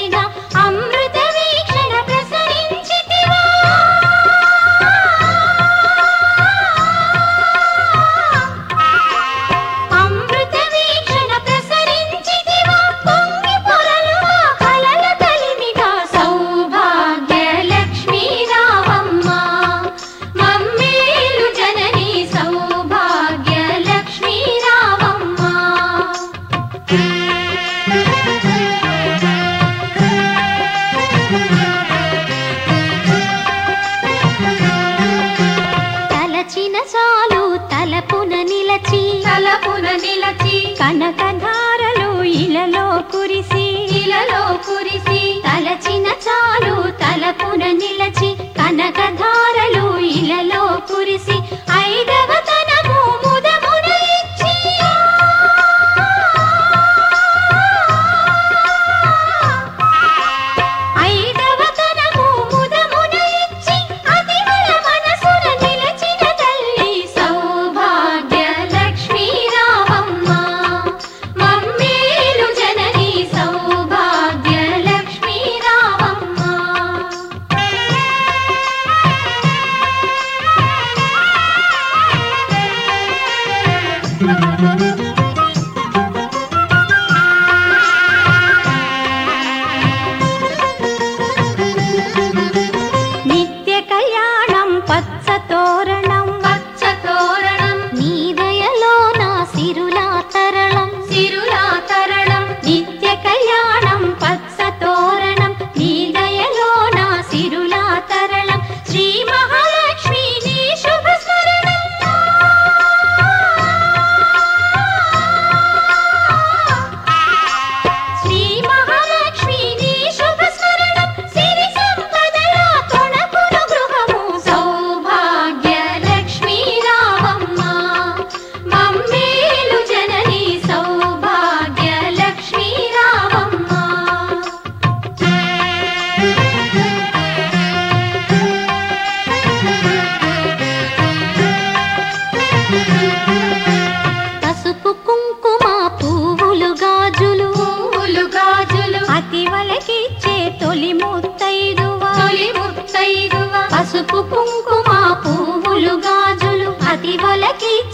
కలిమిగా అమృత వీక్షణ ప్రసరించితివా అమృత వీక్షణ ప్రసరించితివా పొంగి పొరలుగా కలల కలిమిగా సౌభాగ్య లక్ష్మీ రావమ్మ మమ్మేలు జనని సౌభాగ్య లక్ష్మీ రావమ్మ తలచిన చాలు తలపున నిలచి కనకధారలు ఇలలో కురిసి తలచిన చాలు తలపున నిలచి కనకధారలు ఇలలో కురిసి ఐదవ తనము ముదమున ఇచ్చి ఐదవ తనము ముదమున ఇచ్చి అతివల మనసున నిలచిన తల్లి సౌభాగ్య లక్ష్మీ రావమ్మ మమ్మేలు జనని సౌభాగ్య లక్ష్మీ రావమ్మ నిత్య కళ్యాణం పచ్చ తోరణం నీ దయలో నా సిరులా తరళం నిత్య కళ్యాణం పచ్చ తోరణం నీ దయలో నా సిరులా తరళం శ్రీ మహాలక్ష్మి నీ శుభ స్మరణం శ్రీ మహాలక్ష్మి నీ శుభ స్మరణం సిరి సంపదల తొణకును గృహము సౌభాగ్య లక్ష్మీ రావమ్మ మమ్మేలు జనని సౌభాగ్య లక్ష్మీ రావమ్మ పసుపు కుంకుమ పువ్వులు గాజులు అతివలకిచ్చే తొలి ముత్తైదువా పసుపు కుంకుమ పువ్వులు గాజులు అతివలకిచ్చే